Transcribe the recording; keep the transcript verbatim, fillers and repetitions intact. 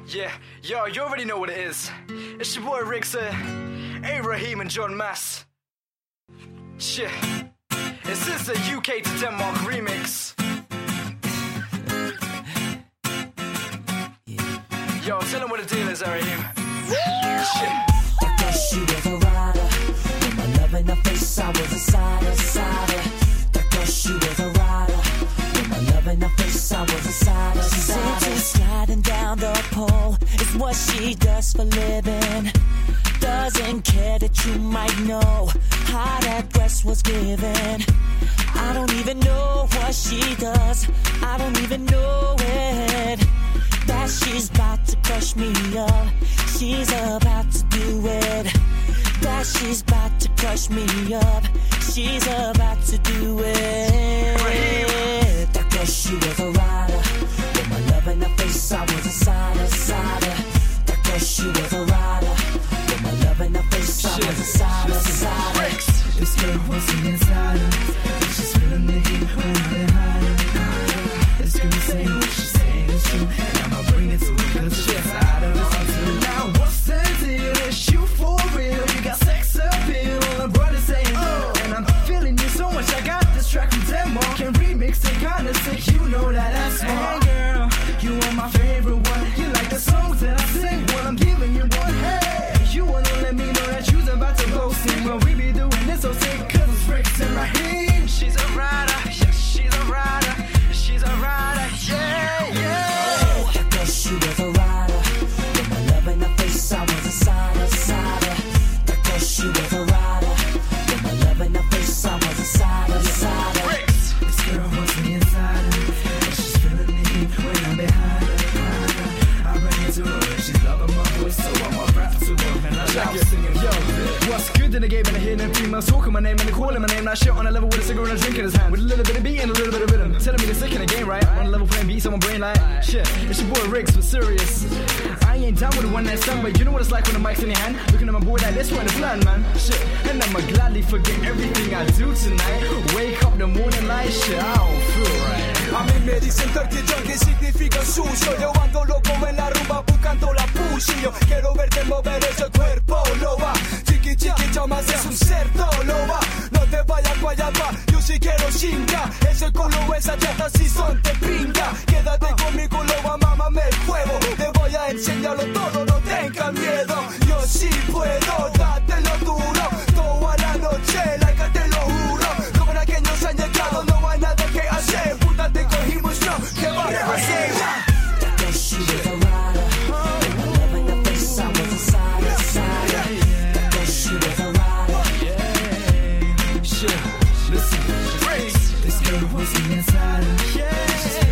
Yeah, yo, you already know what it is. It's your boy Rixa, A. Raheem and John Mass. Shit. This is the U K to Denmark remix. Yo, tell them what the deal is, A. Raheem. Shit. I guess she was a rider. With my love in her face, I was a sider, sider. I guess she was a rider. With my love in her face, I was a sider, sider. She sliding down the pole is what she does for living. Doesn't care that you might know how that dress was given. I don't even know what she does. I don't even know it. That she's about to crush me up. She's about to do it. That she's about to crush me up. She's about to do it. I guess she was a rider. With my love in her face, I was a sider, sider. I guess she was a rider. With my love in her face, I was a sider, sider. This girl wants an insider. She's feeling the heat when I'm behind her. This girl saying what she's saying is true, and I'ma bring it to her cause she's tired of it too. Now what's the deal? Is you for real? You got sex appeal. All the brothers saying oh, and I'm feeling you so much. I got this track from Denmark. Can remix it kinda sick. You know that that's smart. Hey girl, you are my favorite one. You like the songs that I sing. Well, I'm giving you one. Hey, you wanna let me know that you's about to go sing. Well, we be doing this so sick cause it's Rixa and Raheem. She's a rider, yeah, she's a rider. She's a rider, yeah, yeah. I guess she was a rider. With my love in her face, I was a sider, sider. I guess she was a rider. With my love in her face, I was a sider, sider. This girl wants me inside her, and she's feeling the heat when I'm behind her. I bring it to her, and she's loving my voice, so I'ma rap to her, and I love singing. Yo, what's good in the game and the hidden female talking my name and they calling my name. That shit on a level with a cigarette and a drink in his hand. With a little bit of beat and a little bit of rhythm. Telling me to stick in the game, right? On a level playing beats on my brain like shit. It's your boy Riggs, but serious. I ain't down with the one night stand, but you know what it's like when the mic's in your hand. Looking at my boy like this, what the plan, man. Shit, and I'ma gladly forget everything I do tonight. Wake up the morning light, shit, I don't feel right. A mí me dicen dirty John, que significa sucio. Yo ando loco en la rumba buscando la pussy. Yo quiero verte mover ese cuerpo, loba. Chiqui chiqui chamas es un cerdo, loba. No te vayas pa' allá pa', yo sí quiero chinga. Ese culo, esa chata si son te pinga. Quédate conmigo, loba, mámame el juego. Te voy a enseñarlo todo, no tengas miedo. Yo sí puedo, dátelo duro. Toda la noche, like te lo juro. Como aquellos han llegado, no hay nada que hacer. Puta, te cogimos, no, ¿qué vas a hacer? I guess she was a rider. With my love in her face, I was a sider, sider. I guess she was a rider. Shit, listen, This girl wants me inside her. She's